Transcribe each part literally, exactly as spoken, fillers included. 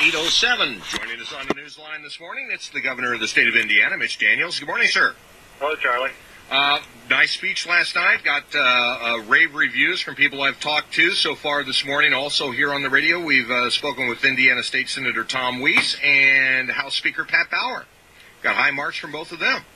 eight oh seven. Joining us on the news line this morning, it's the governor of the state of Indiana, Mitch Daniels. Good morning, sir. Hello, Charlie. Uh, nice speech last night. Got uh, uh, rave reviews from people I've talked to so far this morning. Also here on the radio, we've uh, spoken with Indiana State Senator Tom Weiss and House Speaker Pat Bauer. Got high marks from both of them.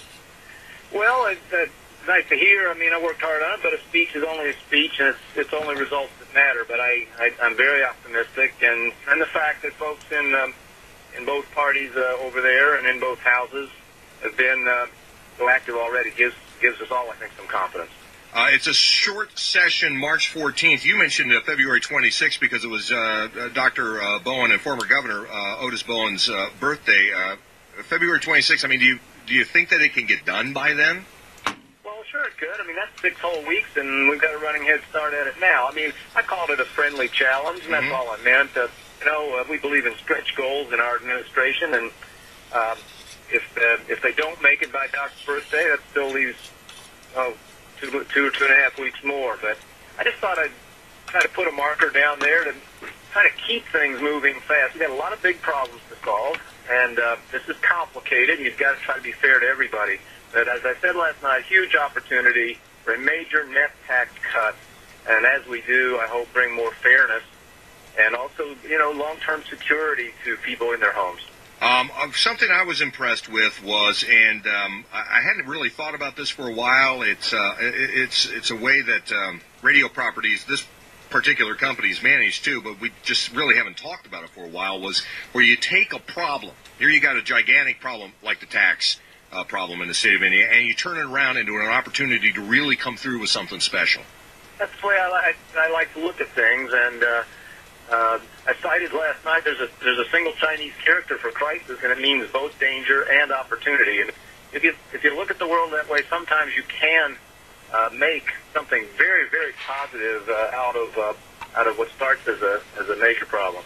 Well, it's uh, nice to hear. I mean, I worked hard on it, but a speech is only a speech, and it's, it's only results that matter. But I, I, I'm very optimistic, and, and the fact that folks in um, in both parties uh, over there and in both houses have been uh, so active already gives gives us all, I think, some confidence. Uh, it's a short session, March fourteenth. You mentioned uh, February twenty-sixth because it was uh, Doctor Uh, Bowen and former Governor uh, Otis Bowen's uh, birthday. Uh, February twenty-sixth, I mean, do you do you think that it can get done by then? Well, sure it could. I mean, that's six whole weeks, and we've got a running head start at it now. I mean, I called it a friendly challenge, and that's mm-hmm. all I meant. Uh, you know, uh, we believe in stretch goals in our administration, and um, if uh, if they don't make it by Doc's birthday, that still leaves oh, two, two or two and a half weeks more. But I just thought I'd try to put a marker down there to kind of keep things moving fast. We've got a lot of big problems to solve. And uh, this is complicated. You've got to try to be fair to everybody. But as I said last night, huge opportunity for a major net tax cut. And as we do, I hope bring more fairness and also, you know, long-term security to people in their homes. Um, something I was impressed with was, and um, I hadn't really thought about this for a while. It's uh, it's it's a way that um, radio properties, this particular companies managed too, but we just really haven't talked about it for a while, was where you take a problem. Here you got a gigantic problem like the tax uh, problem in the state of Indiana, and you turn it around into an opportunity to really come through with something special. That's the way I like, I like to look at things, and uh, uh, I cited last night there's a there's a single Chinese character for crisis, and it means both danger and opportunity. And if you if you look at the world that way, sometimes you can Uh, make something very, very positive uh, out of uh, out of what starts as a as a major problem.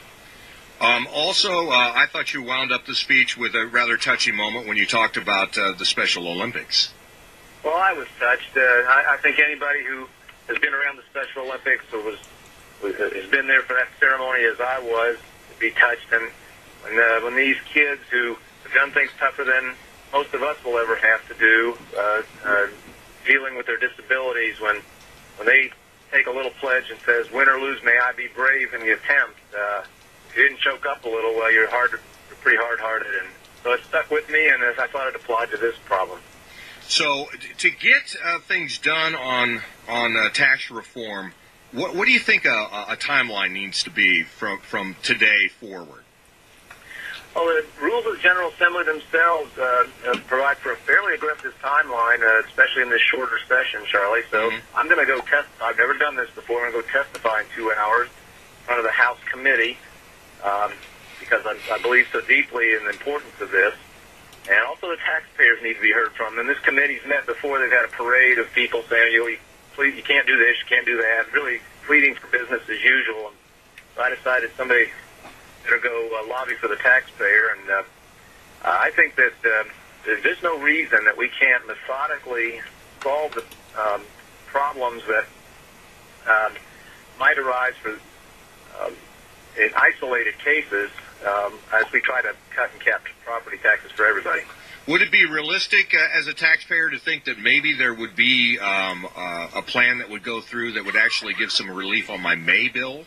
Um, also, uh, I thought you wound up the speech with a rather touchy moment when you talked about uh, the Special Olympics. Well, I was touched. Uh, I, I think anybody who has been around the Special Olympics or was, was has been there for that ceremony, as I was, would be touched. And when uh, when these kids who have done things tougher than most of us will ever have to do. Uh, uh, dealing with their disabilities, when when they take a little pledge and says, win or lose, may I be brave in the attempt. Uh, if you didn't choke up a little, well, you're hard, you're pretty hard-hearted. And so it stuck with me, and I thought it applied to this problem. So to get uh, things done on on uh, tax reform, what, what do you think a, a timeline needs to be from, from today forward? Well, the rules of the General Assembly themselves uh, uh, provide for a fairly aggressive timeline, uh, especially in this shorter session, Charlie. So mm-hmm. I'm going to go testify. I've never done this before. I'm going to go testify in two hours in front of the House committee um, because I, I believe so deeply in the importance of this. And also the taxpayers need to be heard from. And this committee's met before. They've had a parade of people saying, you, know, you, please, you can't do this, you can't do that, really pleading for business as usual. And so I decided somebody better go uh, lobby for the taxpayer, and uh, uh, I think that uh, there's no reason that we can't methodically solve the um, problems that um, might arise for um, in isolated cases um, as we try to cut and cap property taxes for everybody. Would it be realistic uh, as a taxpayer to think that maybe there would be um, uh, a plan that would go through that would actually give some relief on my May bill?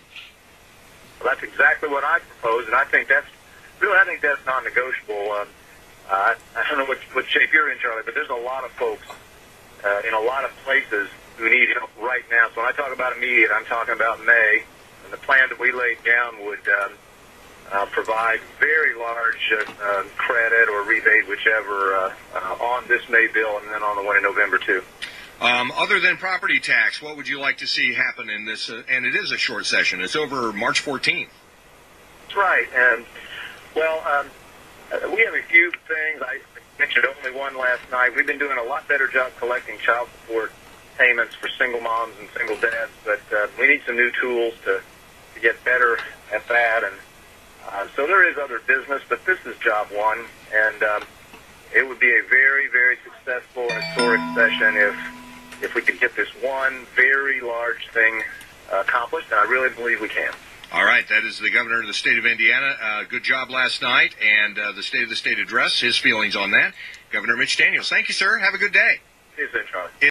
Well, that's exactly what I propose, and I think that's really, I think that's non-negotiable. Um, uh, I don't know what, what shape you're in, Charlie, but there's a lot of folks uh, in a lot of places who need help right now. So when I talk about immediate, I'm talking about May, and the plan that we laid down would um, uh, provide very large uh, uh, credit or rebate, whichever, uh, uh, on this May bill and then on the one in November, too. Um, other than property tax, what would you like to see happen in this? Uh, and it is a short session. It's over March fourteenth. That's right. And, well, um, uh, we have a few things. I mentioned only one last night. We've been doing a lot better job collecting child support payments for single moms and single dads, but uh, we need some new tools to, to get better at that. And uh, so there is other business, but this is job one. And um, it would be a very, very successful and historic session if if we could get this one very large thing uh, accomplished, and I really believe we can. All right, that is the governor of the state of Indiana. Uh, good job last night, and uh, the State of the State address, his feelings on that. Governor Mitch Daniels. Thank you, sir. Have a good day. See you soon, Charlie.